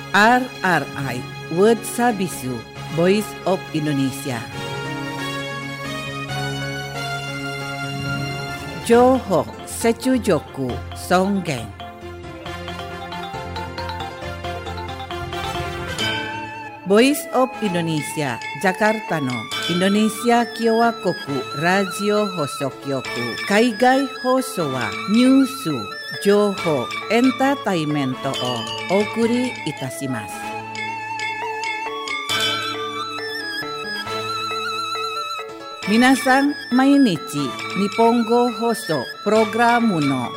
RRI World Sabisu Voice of Indonesia. Johok Secujoku Songgeng. Voice of Indonesia Jakarta no Indonesia Kyowa Koku Radio Hosokyoku Kaigai Hoso wa Nyusu Johok Entertainmento o Okuri Itashimasu. Minasan mainichi Nihongo Hoso Programu no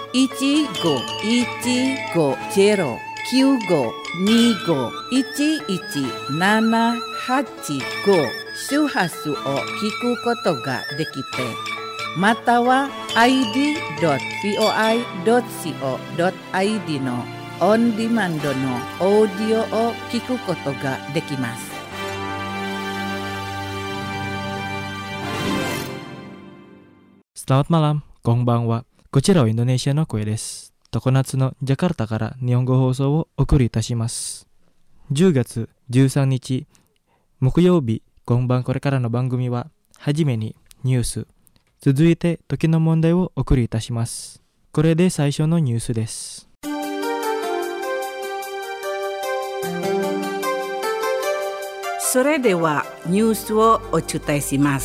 15-1-95-11-785 周波数を聞くことができて、または id.voi.co.id のオンディマンドのオーディオを聞くことができます。 Selamat malam, konbanwa. こちらはインドネシアの声です。常夏のジャカルタから日本語放送をお送りいたします。10月13日木曜日、今晩これからの番組は、はじめにニュース、続いて時の問題をお送りいたします。これで最初のニュースです。 それではニュースをお伝えします。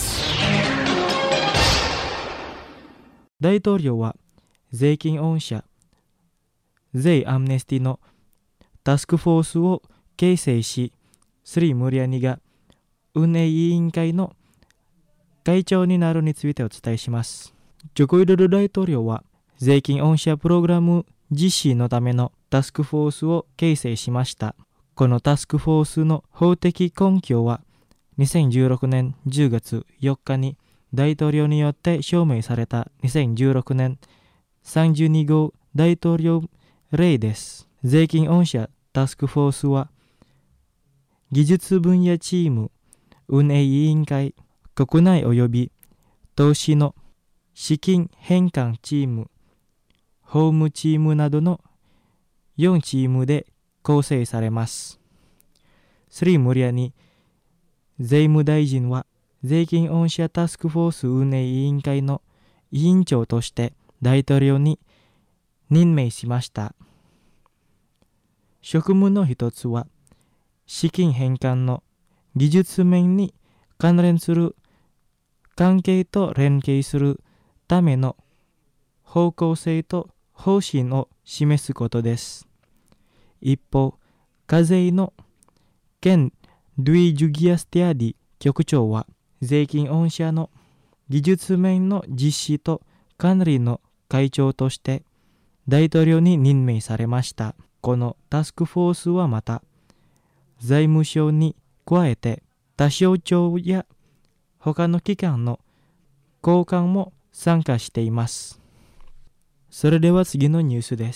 大統領は税金恩赦、税アムネスティのタスクフォースを形成し、スリー・ムリアニが運営委員会の会長になるについてお伝えします。ジョコウィドル大統領は税金恩赦プログラム実施のためのタスクフォースを形成しました。このタスクフォースの法的根拠は2016年10月4日に大統領によって証明された2016年32号大統領令です。税金恩赦タスクフォースは技術分野チーム、運営委員会、国内及び投資の資金返還チーム、法務チームなどの4チームで構成されます。スリー・ムリアニ税務大臣は税金恩赦タスクフォース運営委員会の委員長として大統領に任命しました。職務の一つは資金返還の技術面に関連する関係と連携するための方向性と方針を示すことです。一方、課税のケン・ドゥイ・ジュギアスティアディ局長は税金恩赦の技術面の実施と管理の会長として大統領に任命されました。このタスクフォースはまた財務省に加えて他省庁や他の機関の高官も参加しています。それでは次のニュースです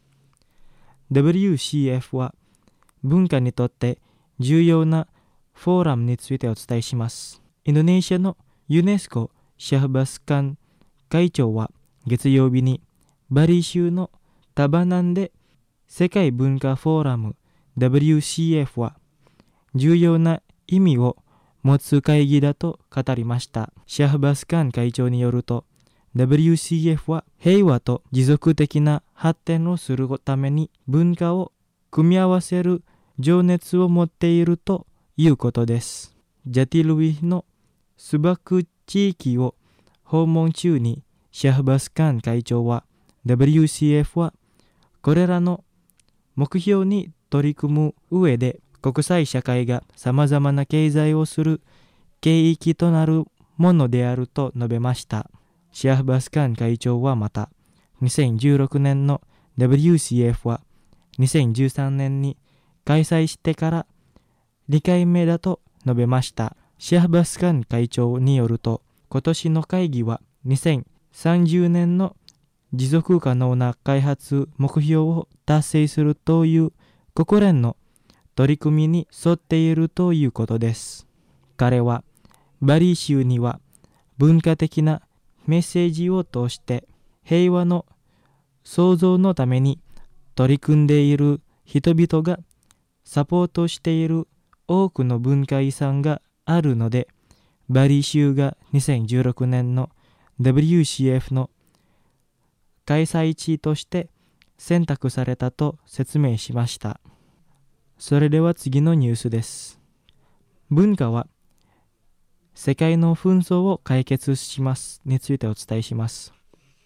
。WCF は文化にとって重要なフォーラムについてお伝えします。インドネシアのユネスコシャフバスカン会長は月曜日にバリ州のタバナンで世界文化フォーラム WCF は重要な意味を持つ会議だと語りました。シャフバスカン会長によると WCF は平和と持続的な発展をするために文化を組み合わせる情熱を持っているということです。ジャティルウィのスバク地域を訪問中にシャフバスカン会長は WCF はこれらの目標に取り組む上で国際社会がさまざまな経済をする景域となるものであると述べました。シャフバスカン会長はまた2016年の WCF は2013年に開催してから2回目だと述べました。シャフバスカン会長によると今年の会議は2030年の持続可能な開発目標を達成するという国連の取り組みに沿っているということです。彼はバリ州には文化的なメッセージを通して平和の創造のために取り組んでいる人々がサポートしている多くの文化遺産があるので、バリ州が2016年の WCF の開催地として選択されたと説明しました。それでは次のニュースです。文化は世界の紛争を解決しますについてお伝えします。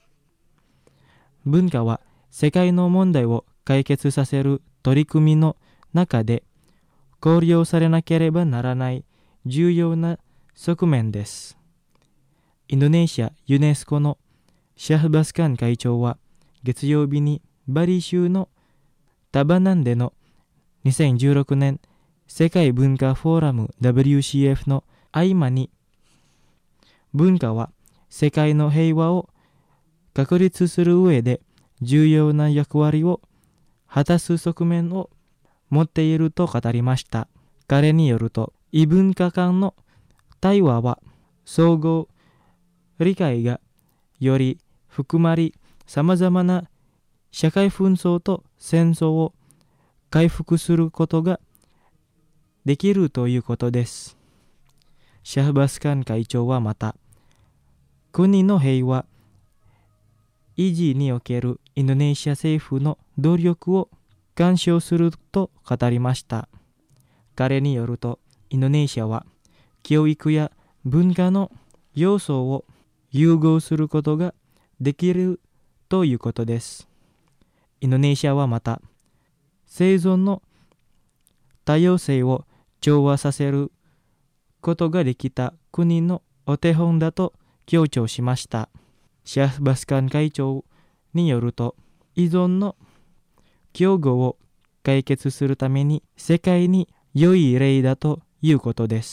文化は世界の問題を解決させる取り組みの中で考慮されなければならない重要な側面です。インドネシア・ユネスコのシャフバスカン会長は月曜日にバリ州のタバナンでの2016年世界文化フォーラム WCF の合間に、文化は世界の平和を確立する上で重要な役割を果たす側面を持っていると語りました。彼によると、異文化間の対話は相互理解がより含まり、さまざまな社会紛争と戦争を回復することができるということです。シャフバスカン会長はまた、国の平和維持におけるインドネシア政府の努力を鑑賞すると語りました。彼によると、インドネシアは教育や文化の要素を融合することができるということです。インドネシアはまた、生存の多様性を調和させることができた国のお手本だと強調しました。シャフバスカン会長によると、依存の競合を解決するために世界に良い例だということです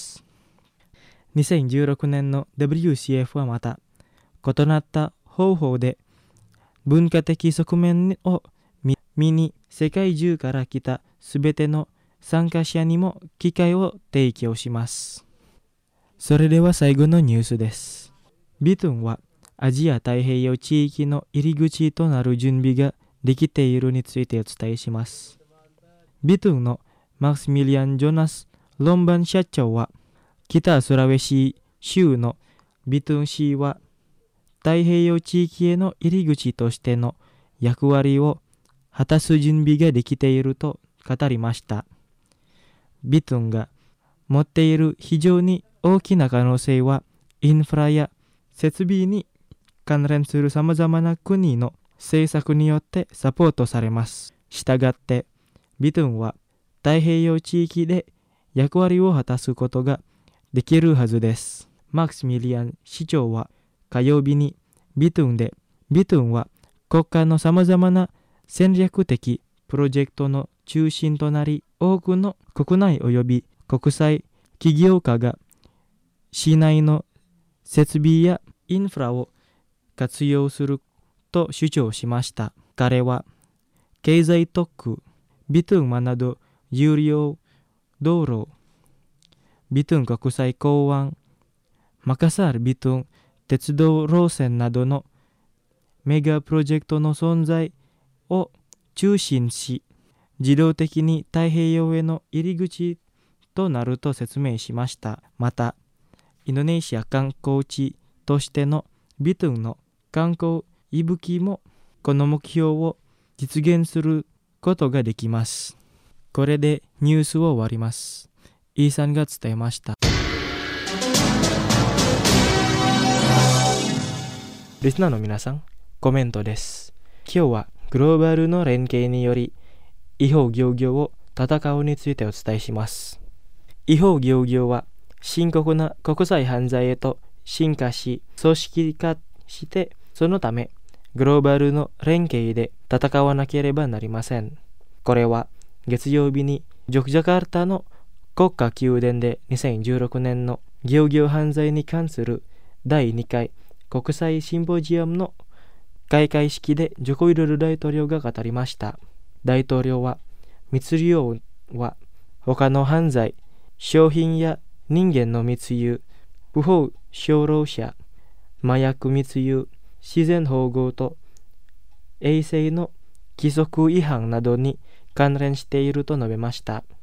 。2016年の WCF はまた、異なった方法で文化的側面を見に世界中から来たすべての参加者にも機会を提供します。それでは最後のニュースです。ビトゥンはアジア太平洋地域の入り口となる準備ができているについてお伝えします。ビトゥンのマクスミリアン・ジョナス・ロンバン社長は、北スラウェシ州のビトゥン市は太平洋地域への入り口としての役割を果たす準備ができていると語りました。ビトゥンが持っている非常に大きな可能性は、インフラや設備に関連するさまざまな国の政策によってサポートされます。したがって、ビトゥンは太平洋地域で役割を果たすことができるはずです。マクスミリアン市長は火曜日にビトゥンは国家のさまざまな戦略的プロジェクトの中心となり、多くの国内及び国際起業家が市内の設備やインフラを活用すると主張しました。彼は経済特区、ビトゥンマなど有料道路、ビトゥン国際港湾、マカサールビトゥン鉄道路線などのメガプロジェクトの存在を中心し、自動的に太平洋への入り口となると説明しました。また、インドネシア観光地としてのビトゥンの観光息吹もこの目標を実現することができます。これでニュースを終わります。イーさんが伝えました。リスナーの皆さん、コメントです。今日はグローバルの連携により違法漁業を戦うについてお伝えします。違法漁業は深刻な国際犯罪へと進化し、組織化して、そのためグローバルの連携で戦わなければなりません。これは月曜日にジョクジャカルタの国家宮殿で2016年の漁業犯罪に関する第2回国際シンポジウムの開会式でジョコウィドド大統領が語りました。大統領は、密漁は他の犯罪、商品や人間の密輸、不法商労者、麻薬密輸、自然保護と衛生の規則違反などに関連していると述べました。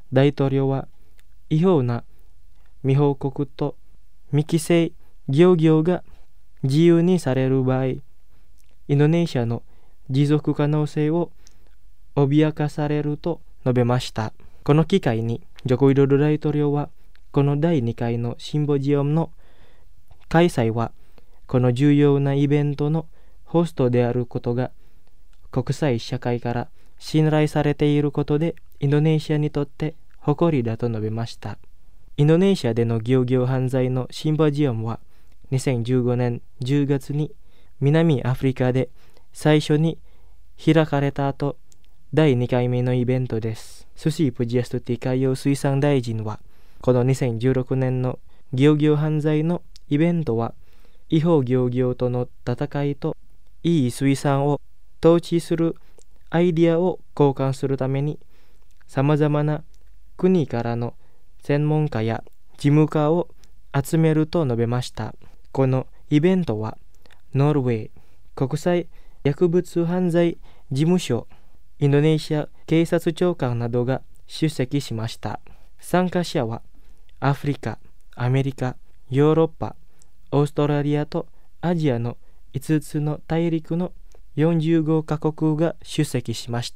大統領は違法な未報告と未規制漁業が自由にされる場合、インドネシアの持続可能性を脅かされると述べました。この機会にジョコウィドド大統領は、この第2回のシンポジウムの開催はこの重要なイベントのホストであることが国際社会から信頼されていることで、インドネシアにとって誇りだと述べました。インドネシアでの漁業犯罪のシンポジウムは2015年10月に南アフリカで最初に開かれた後、第2回目のイベントです。スシー・プジャストティ海洋水産大臣は、この2016年の漁業犯罪のイベントは、違法漁業との戦いといい水産を統治するアイディアを交換するために、さまざまな国からの専門家や事務家を集めると述べました。このイベントは、ノルウェー国際薬物犯罪事務所、インドネシア警察長官などが出席しました。参加者はアフリカ、アメリカ、ヨーロッパ、オーストラリアとアジアの5つの大陸の45カ国が出席しました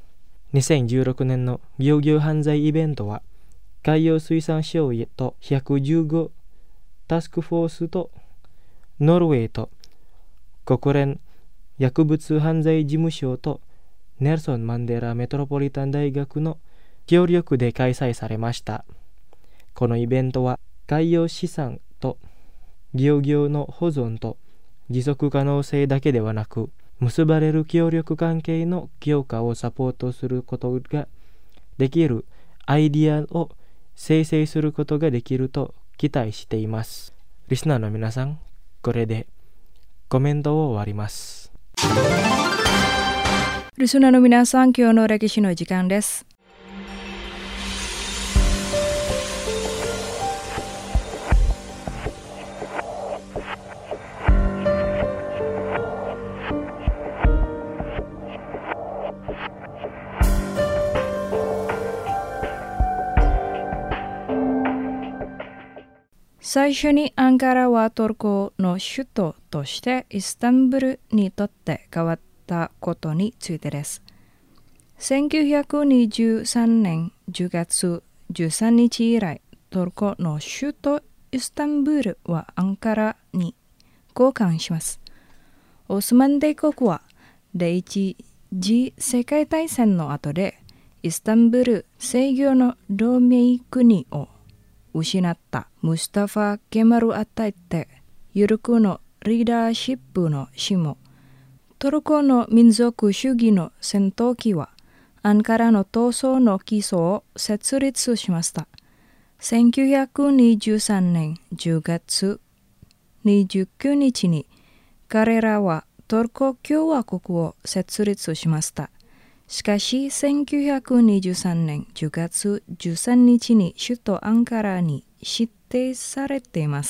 。2016年の漁業犯罪イベントは、海洋水産省と115タスクフォースとノルウェーと国連薬物犯罪事務所とネルソン・マンデラメトロポリタン大学の協力で開催されました。このイベントは海洋資産と漁業の保存と持続可能性だけではなく、結ばれる協力関係の強化をサポートすることができるアイディアを生成することができると期待しています。リスナーの皆さん、これでコメントを終わります。 リスナーの皆さん、今日の歴史の時間です。最初にアンカラはトルコの首都としてイスタンブルにとって変わったことについてです。1923年10月13日以来、トルコの首都イスタンブルはアンカラに交換します。オスマン帝国は第一次世界大戦の後でイスタンブル制御の同盟国を失ったムスタファ・ケマル・アタイテ・ユルクのリーダーシップの死も、トルコの民族主義の戦闘機はアンカラの闘争の基礎を設立しました。1923年10月29日に彼らはトルコ共和国を設立しました。しかし1923年10月13日に首都アンカラに指定されています。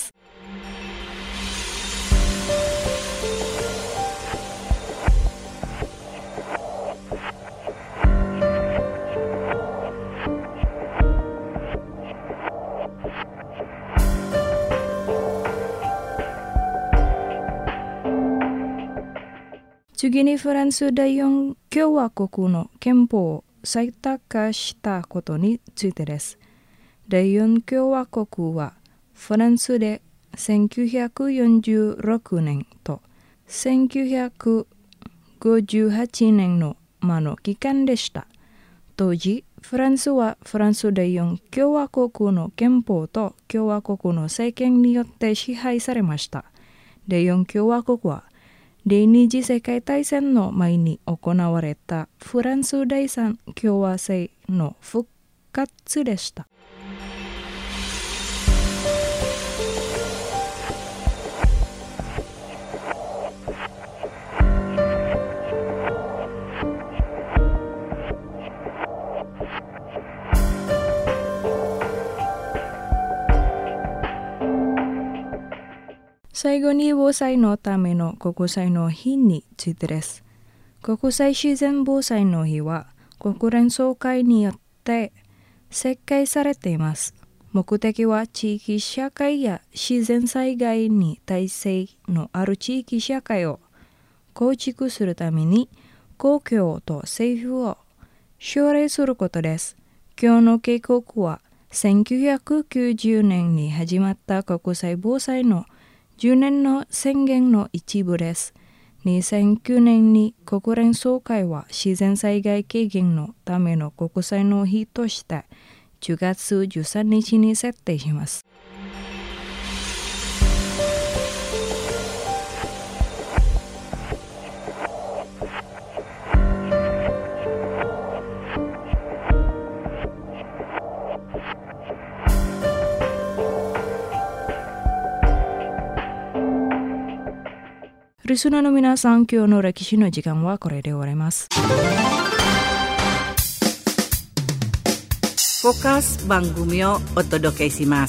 次にフランス第4共和国の憲法を採択化したことについてです。第4共和国はフランスで1946年と1958年の間の期間でした。当時、フランスはフランス第4共和国の憲法と共和国の政権によって支配されました。第4共和国は第二次世界大戦の前に行われたフランス第3共和制の復活でした。最後に防災のための国際の日についてです。国際自然防災の日は国連総会によって設計されています。目的は地域社会や自然災害に耐性のある地域社会を構築するために公共と政府を奨励することです。今日の計画は1990年に始まった国際防災の10年の宣言の一部です。2009年に国連総会は自然災害軽減のための国際の日として10月13日に設定します。リスナーの皆さん、今日の歴史の時間はこれで終わります。 フォーカス番組をお届けします。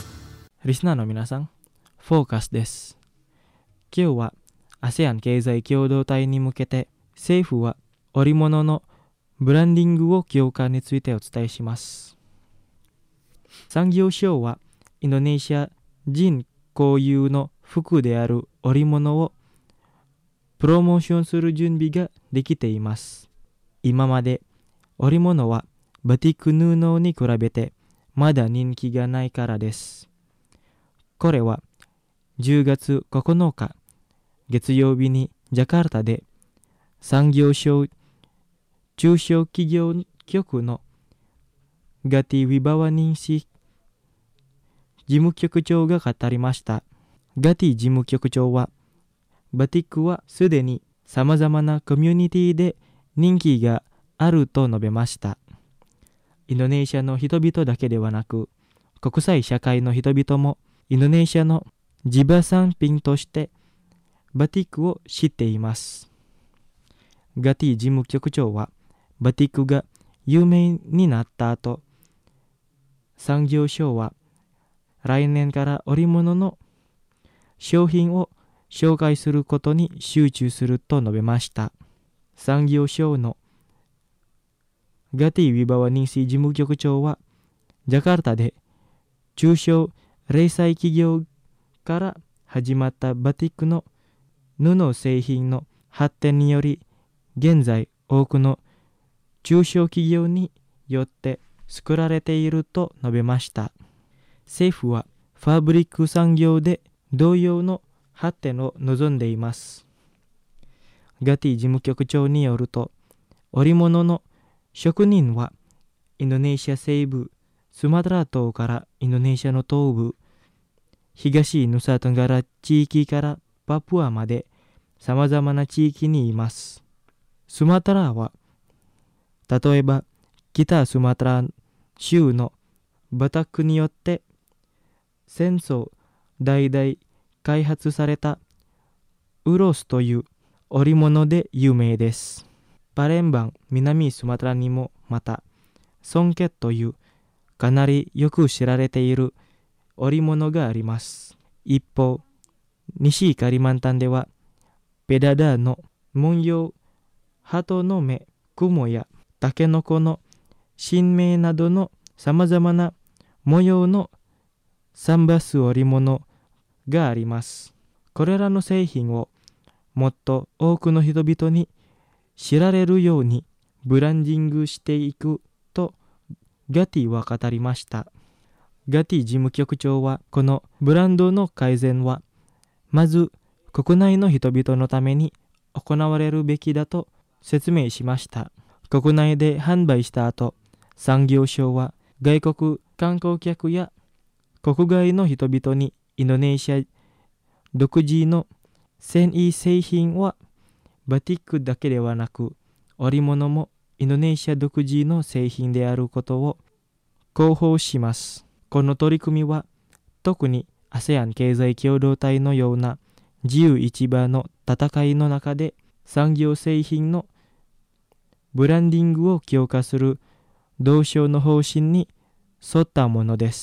リスナーの皆さん、フォーカスです。今日は ASEAN 経済共同体に向けて政府は織物のブランディングを強化についてお伝えします。産業省はインドネシア人固有の服である織物をプロモーションする準備ができています。今まで織物はバティック布に比べてまだ人気がないからです。これは10月9日月曜日にジャカルタで産業省中小企業局のガティ・ウィバワニンシ事務局長が語りました。ガティ事務局長はバティックはすでにさまざまなコミュニティで人気があると述べました。インドネシアの人々だけではなく国際社会の人々もインドネシアの地場産品としてバティックを知っています。ガティ事務局長はバティックが有名になった後、産業省は来年から織物の商品を紹介することに集中すると述べました。産業省のガティ・ウィバワニンシ事務局長はジャカルタで中小零細企業から始まったバティックの布製品の発展により現在多くの中小企業によって作られていると述べました。政府はファブリック産業で同様の発展を望んでいます。ガティ事務局長によると、織物の職人はインドネシア西部スマトラ島からインドネシアの東部、東ヌサトンガラ地域からパプアまでさまざまな地域にいます。スマトラは例えば北スマトラ州のバタックによって戦争代々開発されたウロスという織物で有名です。パレンバン南スマトラにもまたソンケッというかなりよく知られている織物があります。一方、西カリマンタンではペダダーの文様、鳩の目、雲やタケノコの新芽などのさまざまな模様のサンバス織物があります。これらの製品をもっと多くの人々に知られるようにブランディングしていくとガティは語りました。ガティ事務局長はこのブランドの改善はまず国内の人々のために行われるべきだと説明しました。国内で販売した後、産業省は外国観光客や国外の人々にインドネシア独自の繊維製品はバティックだけではなく織物もインドネシア独自の製品であることを広報します。この取り組みは特に ASEAN 経済共同体のような自由市場の戦いの中で産業製品のブランディングを強化する同省の方針に沿ったものです。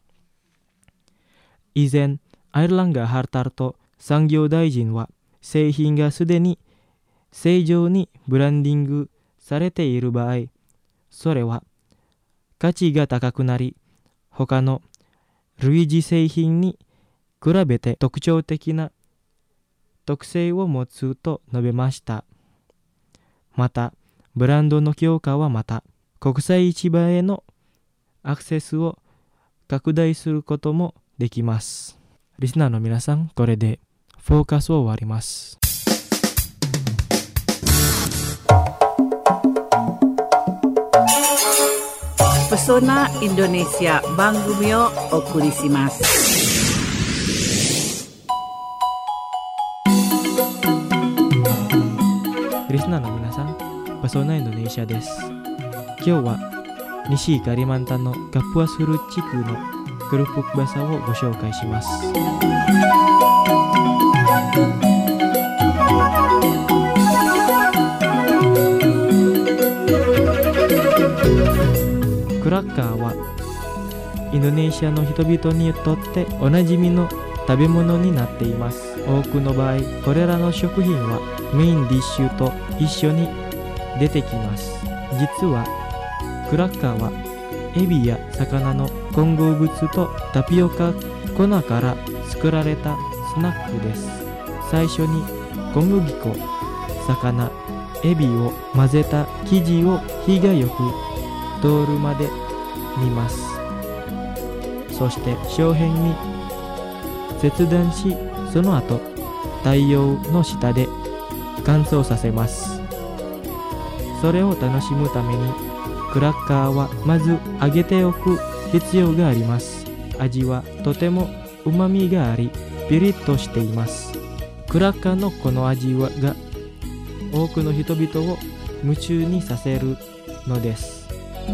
以前、アイルランガ・ハルタルト産業大臣は製品がすでに正常にブランディングされている場合、それは価値が高くなり、他の類似製品に比べて特徴的な特性を持つと述べました。また、ブランドの強化はまた、国際市場へのアクセスを拡大することもできます。リスナーの皆さん、これでフォーカスを終わります。 Pesona Indonesia番組をお送りします。 リスナーの皆さん、Pesona Indonesia です。今日は西カリマンタンのカプアスル地区のクルプクバサをご紹介します。クラッカーはインドネシアの人々にとっておなじみの食べ物になっています。多くの場合、これらの食品はメインディッシュと一緒に出てきます。実はクラッカーはエビや魚の混合物とタピオカ粉から作られたスナックです。最初に小麦粉、魚、エビを混ぜた生地を火がよく通るまで煮ます。そして小片に切断し、その後太陽の下で乾燥させます。それを楽しむためにクラッカーはまず揚げておく必要があります。味はとても旨味があり、ピリッとしています。クラッカーのこの味が多くの人々を夢中にさせるのです。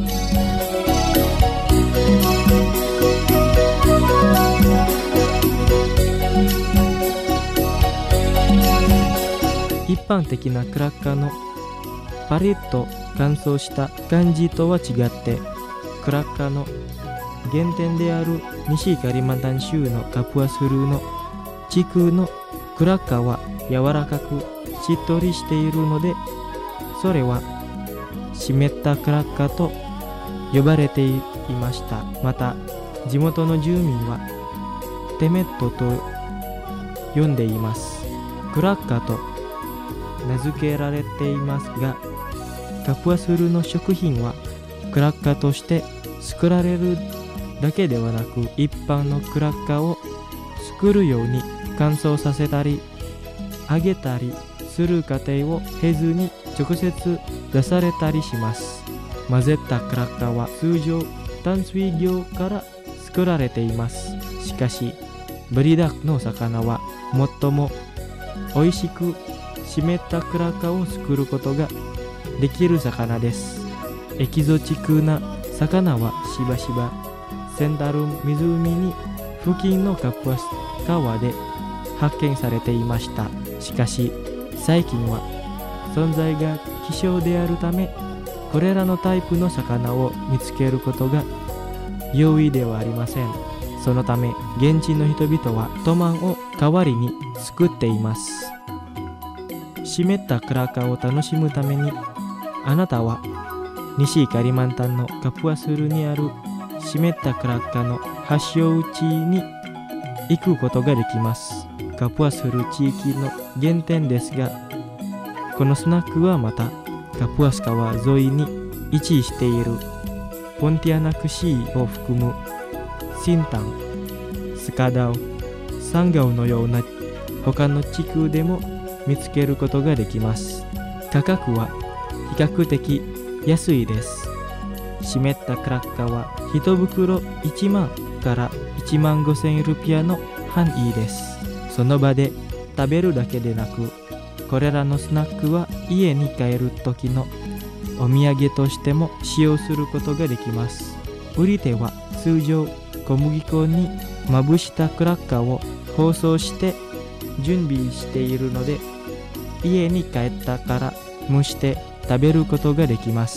一般的なクラッカーのパリッと乾燥した感じとは違って、クラッカーの原点である西カリマンタン州のカプアスルの地区のクラッカーは柔らかくしっとりしているので、それは湿ったクラッカーと呼ばれていました。また地元の住民はテメットと呼んでいます。クラッカーと名付けられていますが、カプアスルの食品はクラッカーとして作られるだけではなく、一般のクラッカーを作るように乾燥させたり揚げたりする過程を経ずに直接出されたりします。混ぜたクラッカーは通常淡水魚から作られています。しかしブリダの魚は最も美味しく湿ったクラッカーを作ることができる魚です。エキゾチックな魚はしばしばセンダル湖に付近のカプアス川で発見されていました。しかし最近は存在が希少であるため、これらのタイプの魚を見つけることが容易ではありません。そのため現地の人々はトマンを代わりに作っています。湿ったクラッカーを楽しむために、あなたは西カリマンタンのカプアスルにある湿ったクラッカーの発祥地に行くことができます。カプアスル地域の原点ですが、このスナックはまたカプアス川沿いに位置しているポンティアナクシーを含むシンタン、スカダオ、サンガオのような他の地区でも見つけることができます。価格は比較的安いです。湿ったクラッカーは1袋1万から1万5000ルピアの範囲です。その場で食べるだけでなく、これらのスナックは家に帰る時のお土産としても使用することができます。売り手は通常小麦粉にまぶしたクラッカーを包装して準備しているので、家に帰ったから蒸して食べることができます。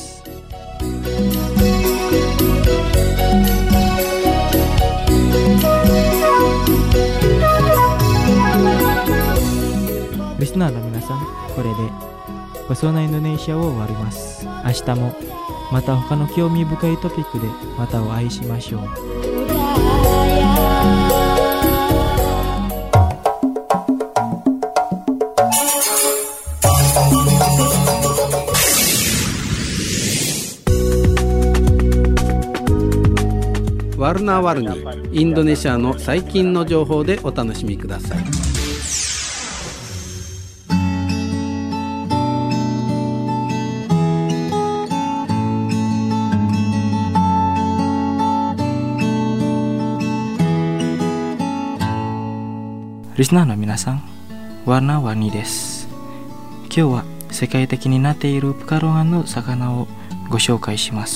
リスナーの皆さん、これで Pesona Indonesia を終わります。明日もまた他の興味深いトピックでまたお会いしましょう。 ワルナワルニ、インドネシアの最近の情報でお楽しみください。 リスナーの皆さん、ワルナワルニです。今日は世界的になっているプカロガンの魚をご紹介します。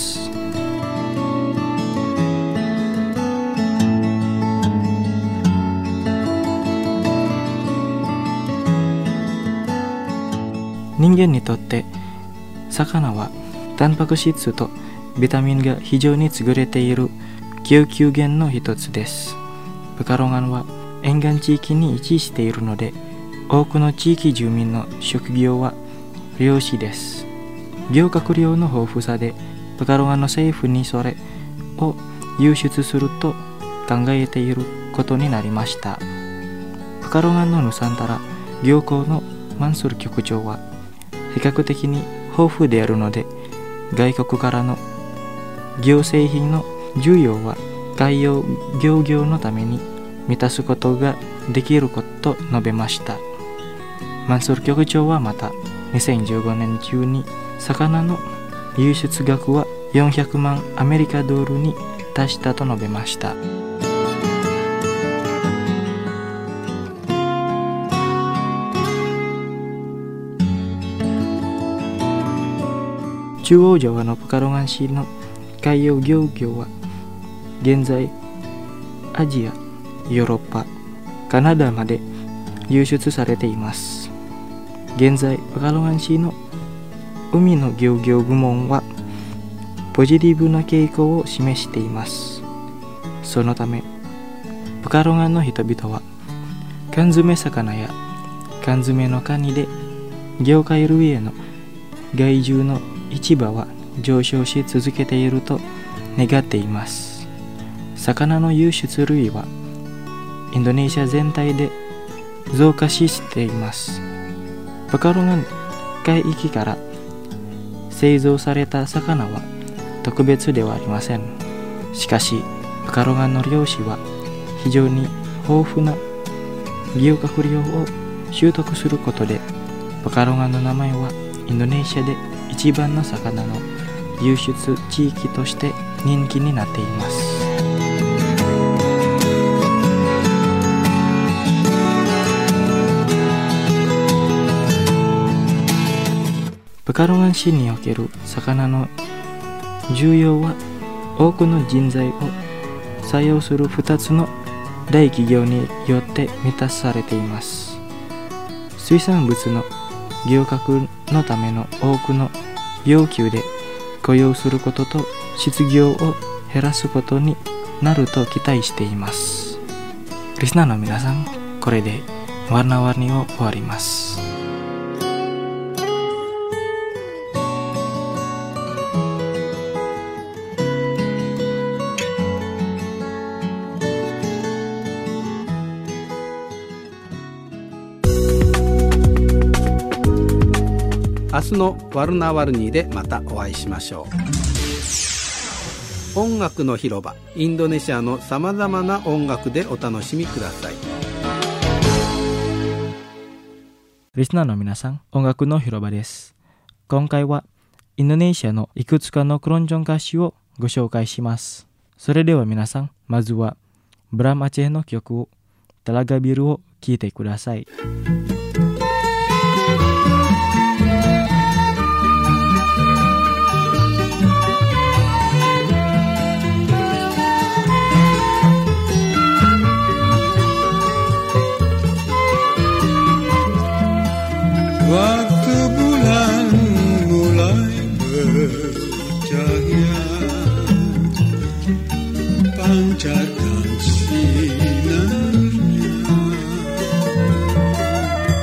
人間にとって魚はタンパク質とビタミンが非常に優れている供給源の一つです。プカロガンは沿岸地域に位置しているので、多くの地域住民の職業は漁師です。漁獲量の豊富さでプカロガンの政府にそれを輸出すると考えていることになりました。プカロガンのヌサンタラ漁港のマンスール局長は、比較的に豊富であるので、外国からの漁製品の需要は海洋漁業のために満たすことができることと述べました。マンスール局長はまた、2015年中に魚の輸出額は400万アメリカドルに達したと述べました。中央ジャワのプカロガン市の海洋漁業は現在アジア、ヨーロッパ、カナダまで輸出されています。現在プカロガン市の海の漁業部門はポジティブな傾向を示しています。そのためプカロガンの人々は缶詰魚や缶詰のカニで業界類への害獣の市場は上昇し続けていると願っています。魚の輸出類はインドネシア全体で増加しています。プカロガン海域から製造された魚は特別ではありません。しかしプカロガンの漁師は非常に豊富な漁獲量を習得することで、プカロガンの名前はインドネシアで一番の魚の輸出地域として人気になっています。プカロガン市における魚の需要は多くの人材を採用する2つの大企業によって満たされています。水産物の漁獲のための多くの要求で雇用することと失業を減らすことになると期待しています。リスナーの皆さん、これでワルナワルニを終わります。 明日のワルナワルニでまたお会いしましょう。音楽の広場、インドネシアのさまざまな音楽でお楽しみください。 リスナーの皆さん、音楽の広場です。今回はインドネシアのいくつかのクロンジョン歌手をご紹介します。それでは皆さん、まずはブラム・アチェの曲をタラガビルを聴いてください。 Waktu bulan mulai bercahaya, pancarkan sinarnya,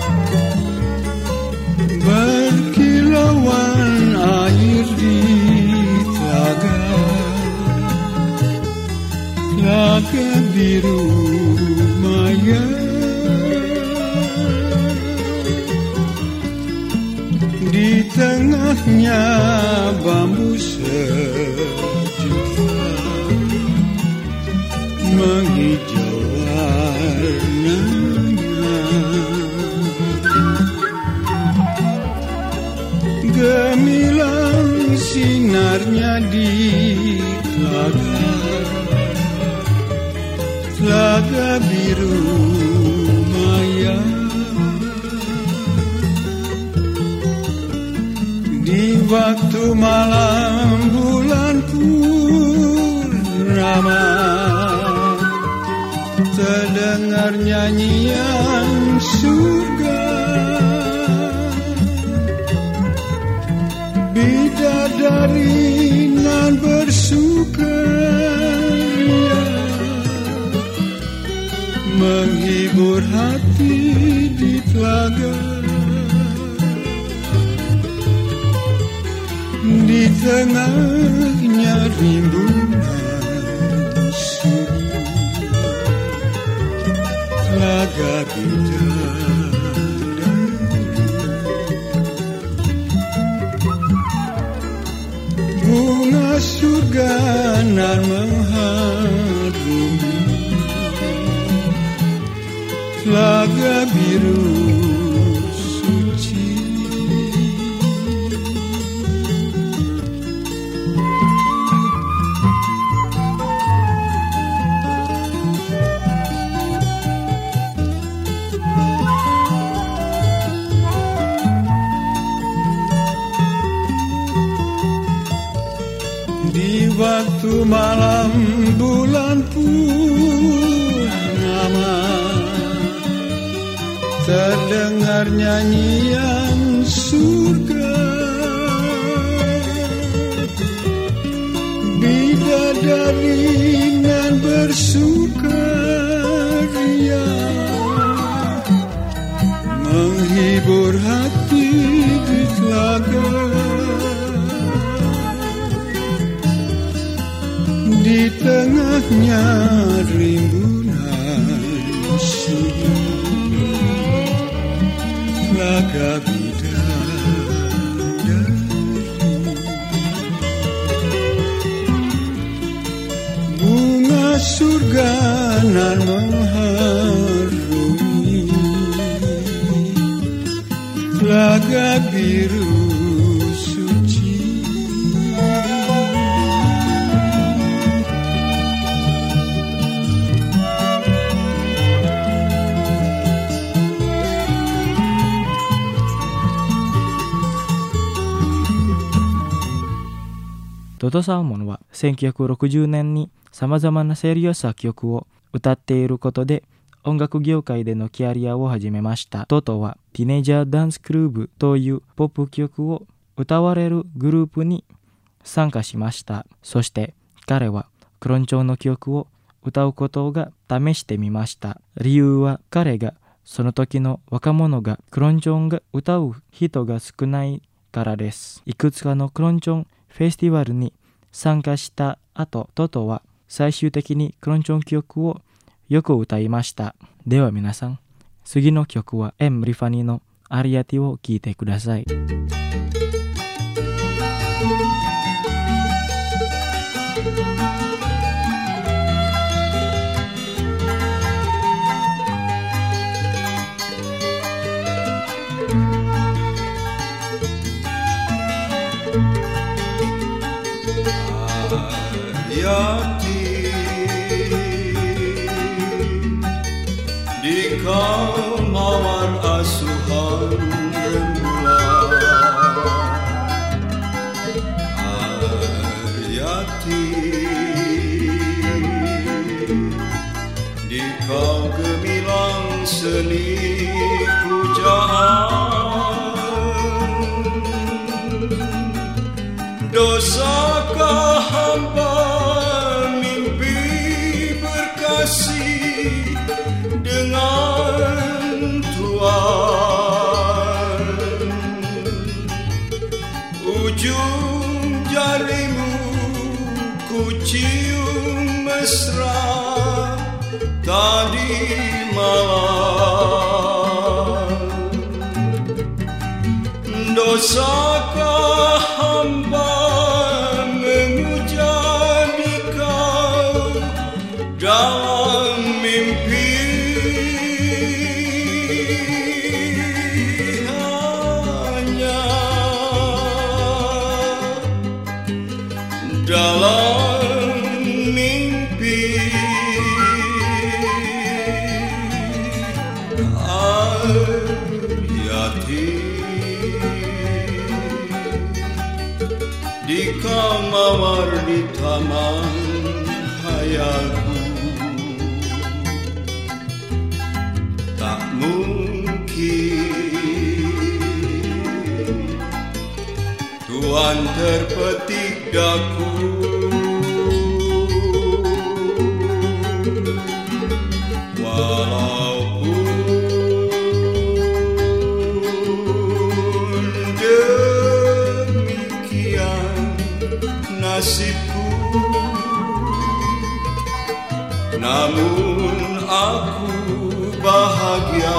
Telaga biru maya, di tengahnya bambu sejuta menghijau warnanya. Gemilang sinarnya di telaga biru maya. Di waktu malam bulan purnama, terdengar nyanyian surga. Bidadari nan bersukaria, menghibur hati di telaga. Di tengahnya rimbunan suri, telaga bidadari. Bunga surga nan mengharumi telaga biru suci. Di waktu malam bulan purnama, terdengar nyanyian surga. Bidadari nan bersukaria, menghibur hati di telaga. Di tengahnya rimbunan suri, telaga bidadari. Bunga surga nan mengharumi telaga biru suci. Toto Salmon は1960年にさまざまなセリアスな曲を歌っていることで音楽業界でのキャリアを始めました。トトはティネイジャーダンスクルーブというポップ曲を歌われるグループに参加しました。そして彼はクロンチョンの曲を歌うことが試してみました。理由は彼がその時の若者がクロンチョンが歌う人が少ないからです。いくつかのクロンチョンフェスティバルに参加した後、トトは最終的にクロンチョン曲をよく歌いました。では皆さん、次の曲はMリファニのアリアティを聴いてください。 Di kau mawar asuhan rembulan, Haryati, di kau gemilang seni pujaan, dosakah hamba mimpi berkasih dengan Tuhan? Ujung jarimu ku cium mesra tadi malam. Dosakah hamba memuja di kau dalam mimpi? Hanya dalam mimpi. Hayati di kamar di taman hayalku, tak mungkin Tuhan terpetik daku. Nasibku, namun aku bahagia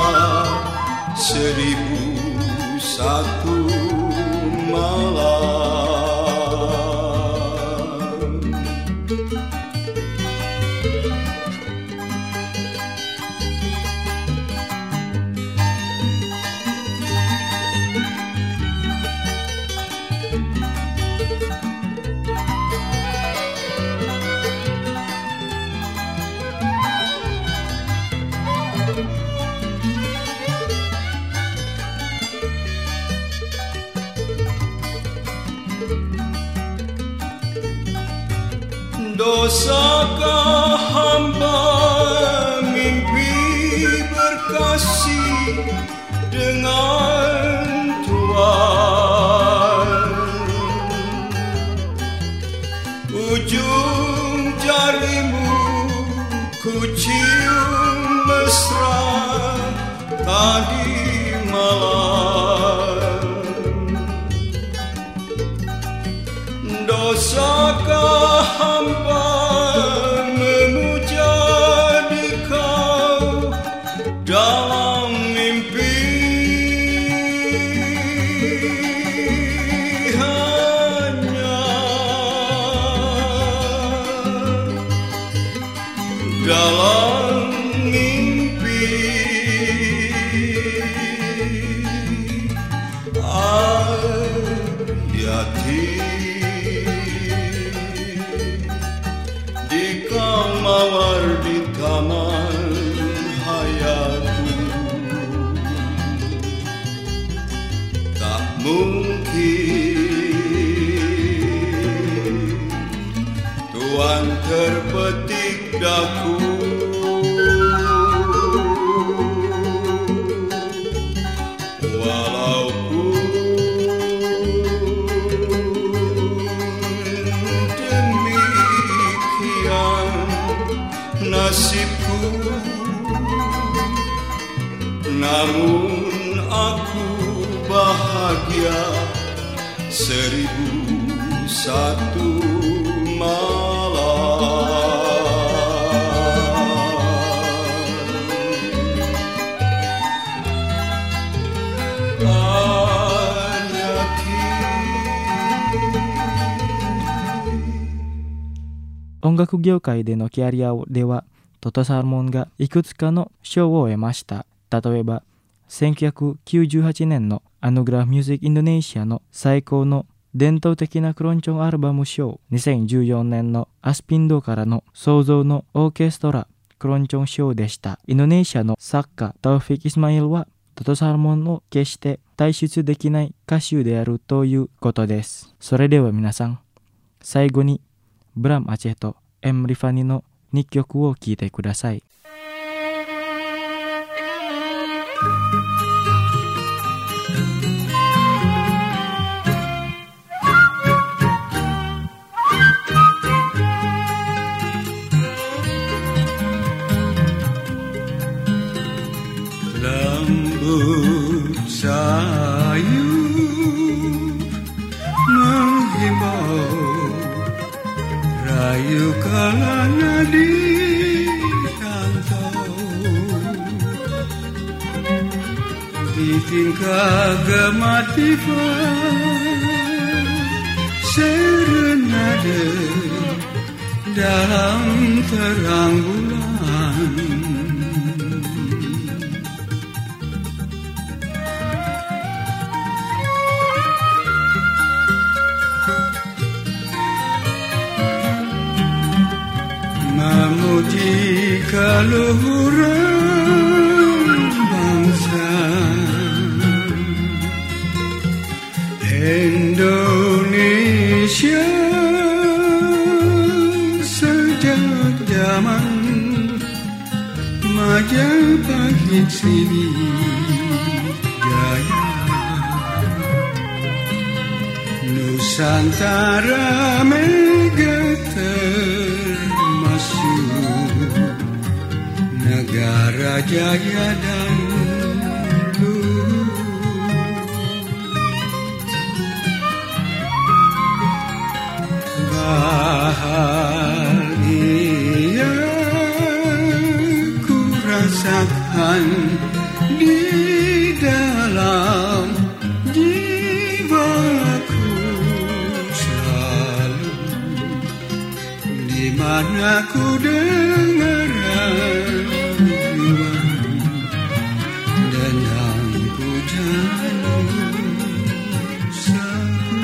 1001 malam. Dosakah hamba mimpi berkasih dengan Tuhan? Ujung jarimu ku cium mesra tadi malam. Dosakah hamba memuja di kau dalam mimpi? Hanya dalam mimpi. Hayati di kamar di taman hayatku, tak mungkin Tuhan terpetik daku. Nasibku, namun aku bahagia 1001 malam. 音楽業界でのキャリアではトトサーモンがいくつかの賞を得ました。例えば1998年のアヌグラフミュージックインドネシアの最高の伝統的なクロンチョンアルバム賞、2014年のアスピンドからの創造のオーケストラクロンチョン賞でした。インドネシアの作家タウフィク・イスマイルはトトサーモンを決して退出できない歌手であるということです。それでは皆さん、最後にブラム・アチェとM・リファニの2曲を聴いてください。 Lembut sayu menghimbau raya kayu kalana di rantau di tingkah gematifa serenade dalam terang bulan. Memuji keluhuran bangsa Indonesia sejak zaman Majapahit Sriwijaya. Nusantara mega termasuk negara jaya dan luhur. Bahagia ku rasakan di dalam jiwaku selalu, di mana ku dengar rayuan dan pujian sapu.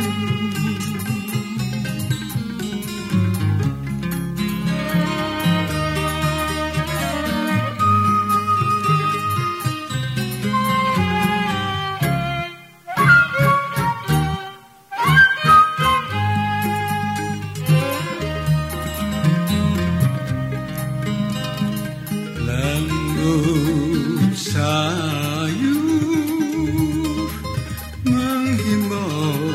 Sayur menghimbau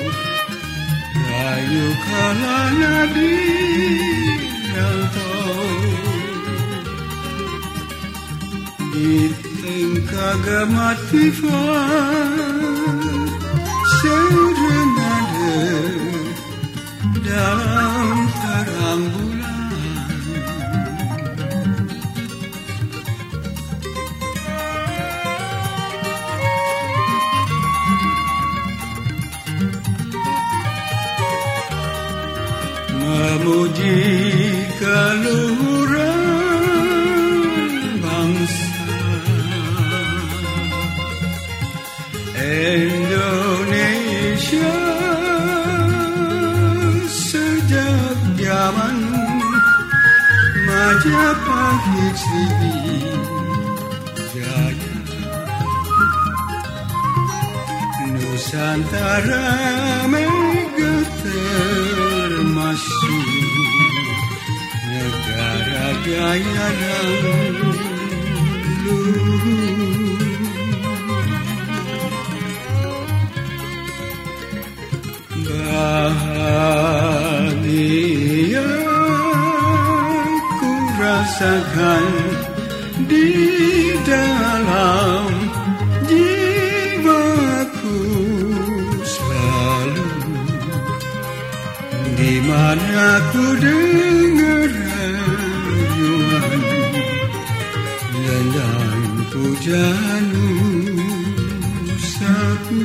kayu kalana di rantau di tingkah gematifa serenade dalam terang bulan. Memuji keluhuran bangsa Indonesia sejak zaman Majapahit Sriwijaya. Nusantara mega termasuk negara jaya dan luhur. Bahagia ku rasakan di dalam jiwaku selalu, di mana ku dengar rayuan dan pujianmu sapu.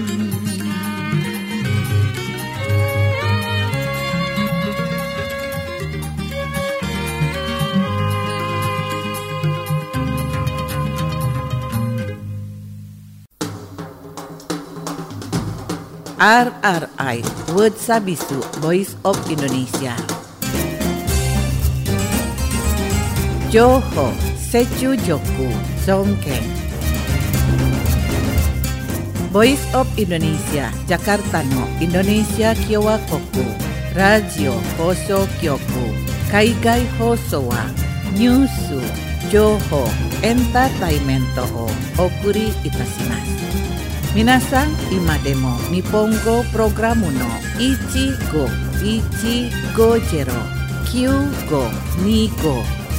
RRI World Sabisu Voice of Indonesia. Joho Sechu Joku Songkeng. Voice of Indonesia Jakarta no Indonesia Kyowa Koku Radio Hoso Kyoku Kaigai Hoso wa Nyusu Joho Entertainment o Okuri Itashimasu. Minasan imademo Nippongo programu no Ichigo Jero Kyugo Nigo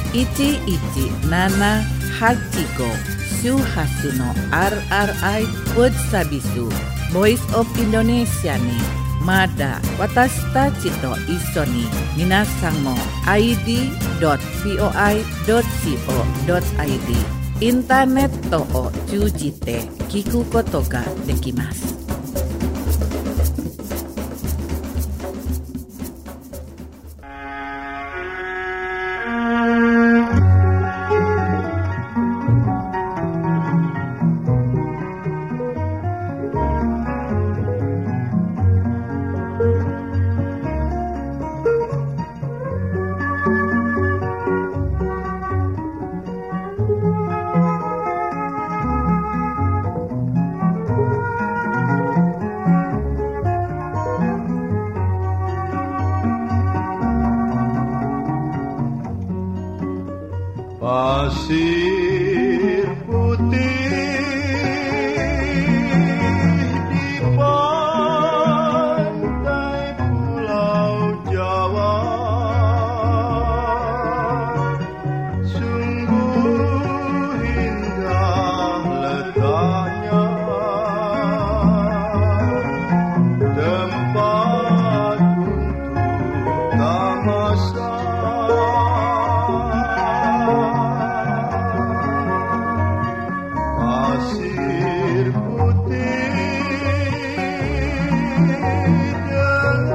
1178 Shuhasu no RRI World Sabisu Voice of Indonesia ni まだ私たちと一緒に皆さんも id.voi.co.id インターネットを通じて聞くことができます。 Pasir putih di pantai Pulau Jawa, sungguh indah letaknya, tempat untuk tamasya. Pasir putih dengan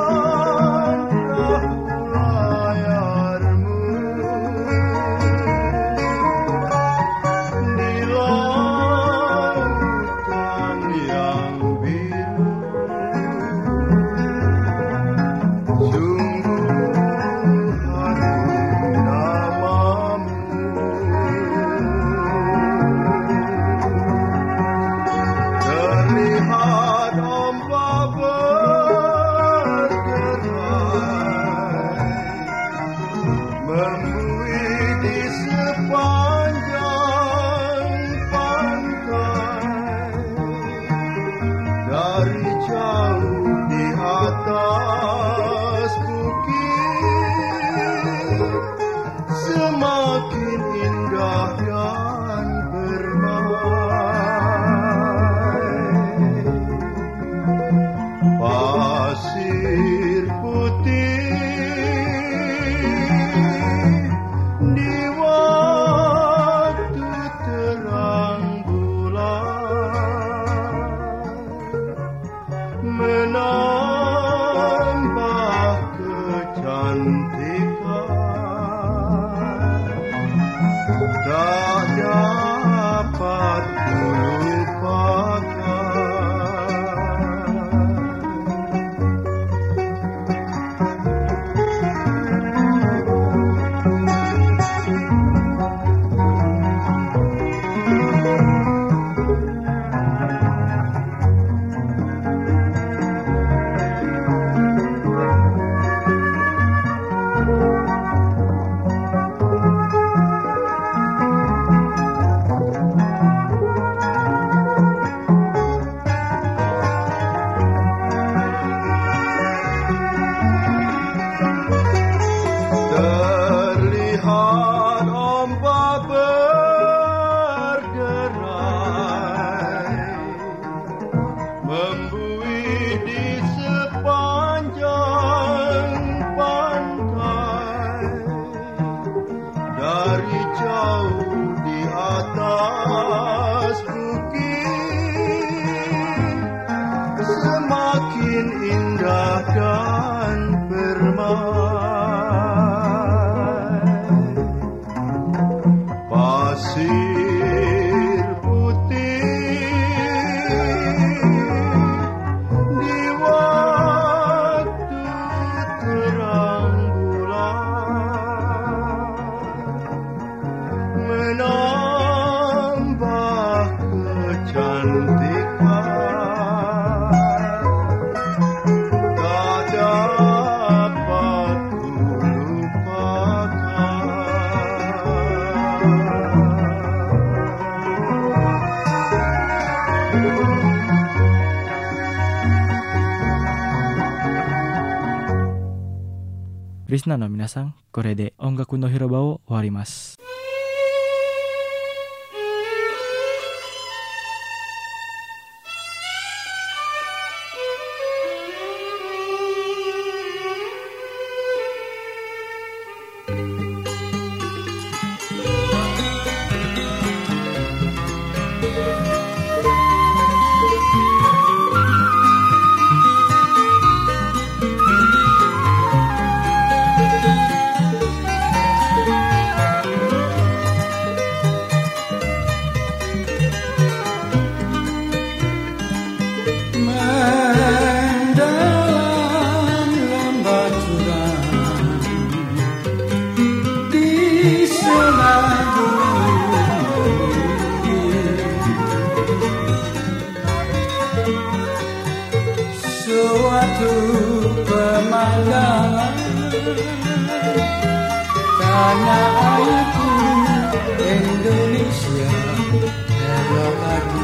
perahu layarmu di lautan yang biru, sungguh harum namamu. Terlihat ombak bergerak membuih di sepanjang pantai, dari jauh di atas bukit, semakin indah dan pasir putih di waktu terang bulan menambah kecantikan, tak dapat dilupakan. Terlihat ombak bergerak membuih di sepanjang pantai, dari jauh di atas bukit, semakin indah dan permai. Pasir putih di waktu terang bulan menambah kecantikan, tak dapat kulupakan. Risna no minasan, これで音楽の広場を終わります。 pemandangan tanah airku Indonesia elok hati.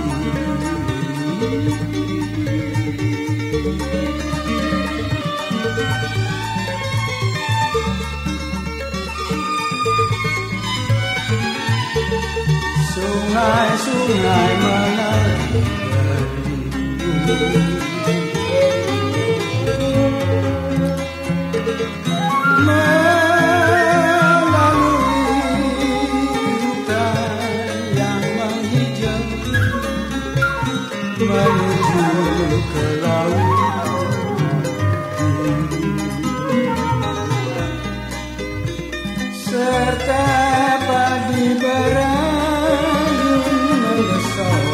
Sungai-sungai mengalir melalui hutan yang menghijau menuju ke laut, serta pagi berayun mengesor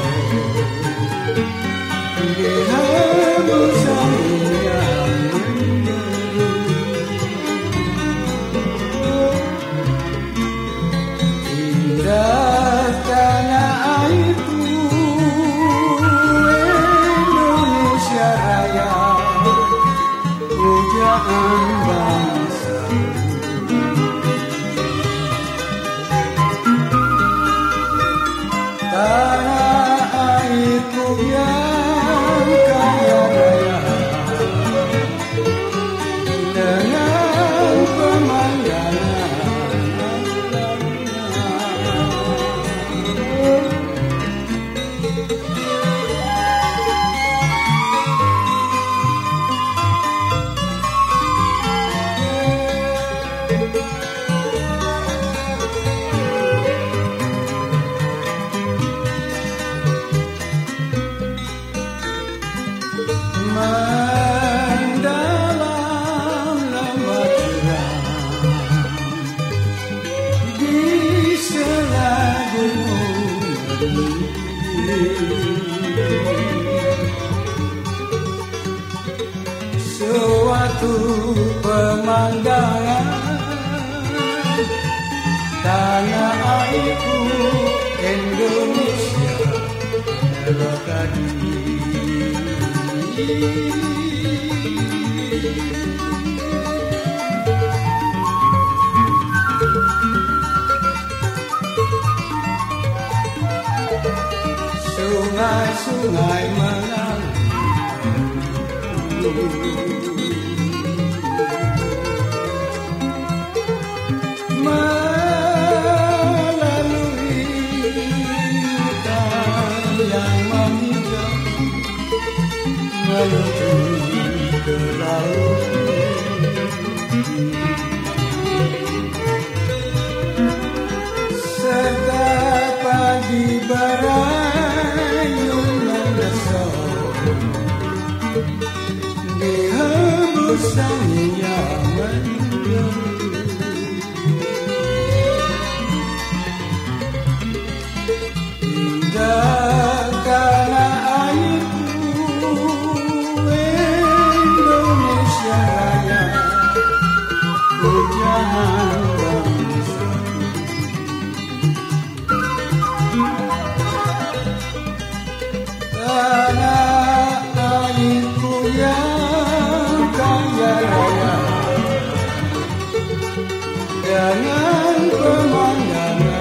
di hembusan yang menyeru. Indah tanah airku Indonesia Raya, pujaan bangsa. Tanah airku yang kaya raya dengan pemandangan. Mendalam lembah curam di sela gunung suatu pemandangan tanah airku Indonesia elok hati. Sungai-sungai melalui hutan yang menghijau menuju ke laut, serta pagi berayun mengesor di hembusan yang menyeru. Indah tanah airku Indonesia Raya, pujaan bangsa. Tanah airku yang kaya raya dengan pemandangan.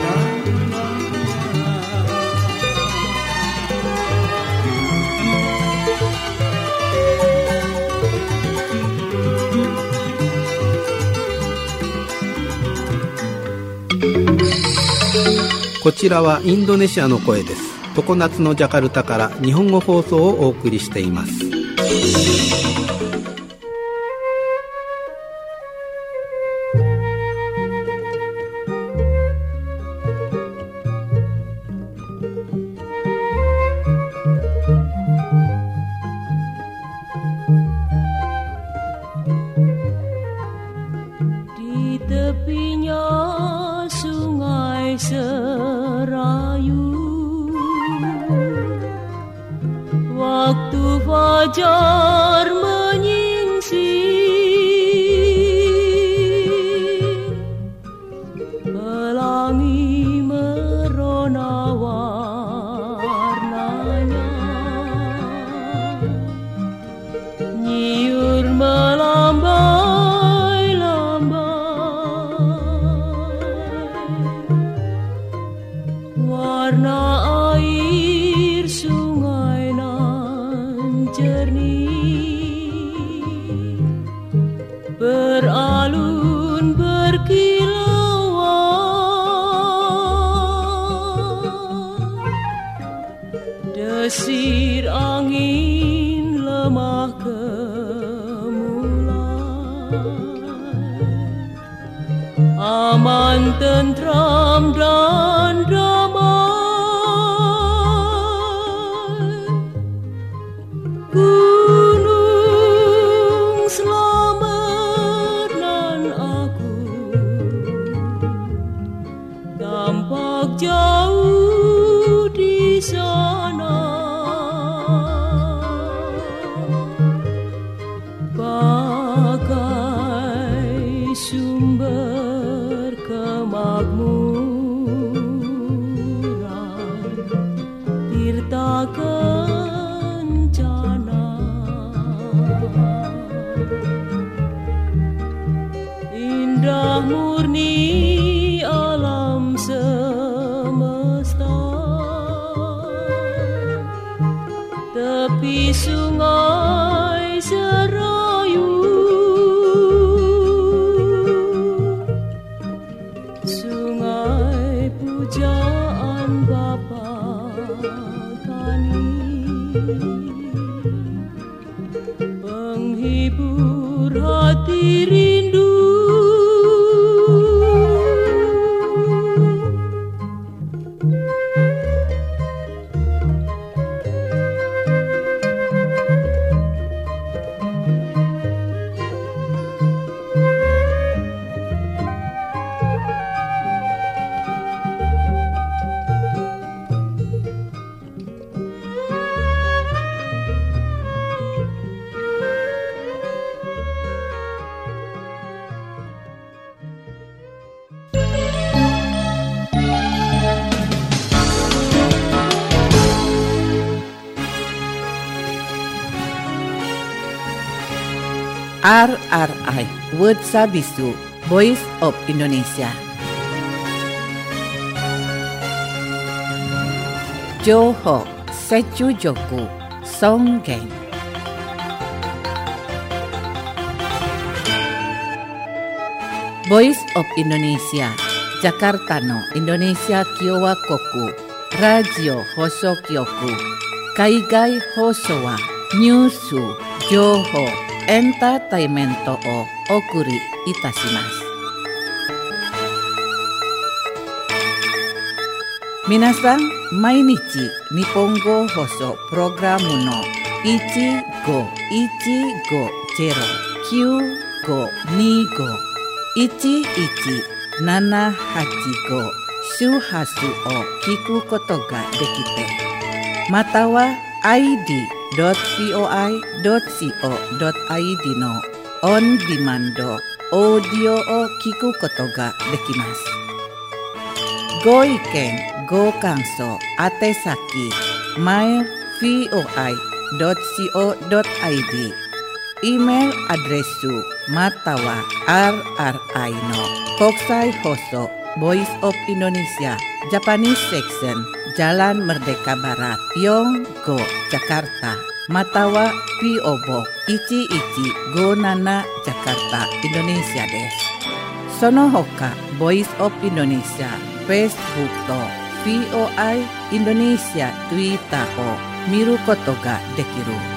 「こちらはインドネシアの声です。常夏のジャカルタから日本語放送をお送りしています。 Di tepinya sungai Serayu, waktu fajar menyingsing, pelangi merona warnanya, kemulai, aman, tentram, dan damai. Gunung selamat nan aku tampak jauh di sana, bagai sumber kemakmuran, tirta kencana, indah murni alam semesta, tepi sungai serayu, sungai pujaan Bapa Tani, penghibur hati rindu. RRI World Sabisu Voice of Indonesia. Johor Secu Joku Songgeng. Voice of Indonesia Jakarta no Indonesia Kiowa Koku Radio Hoso Kyoku Kaigai Hosowa Nyusu Johor Entertainmento o okuri itashimasu. Minasan, mainichi Nippongo hoso programu no 1515251178 shuhasu o kiku koto ga dekite. Matawa id.voi.co.id no on demand audio o kiku koto ga dekimasu. Go iken, go kanso, atesaki, mail voi.co.id, email adresu matawa rri no Kokusai Hoso Voice of Indonesia Japanese Section Jalan Merdeka Barat Yonggo Jakarta Matawa P.O. Box 1157 Jakarta Indonesia desu. Sono hoka Voice of Indonesia Facebook to VOI Indonesia Twitter o miru koto ga dekiru.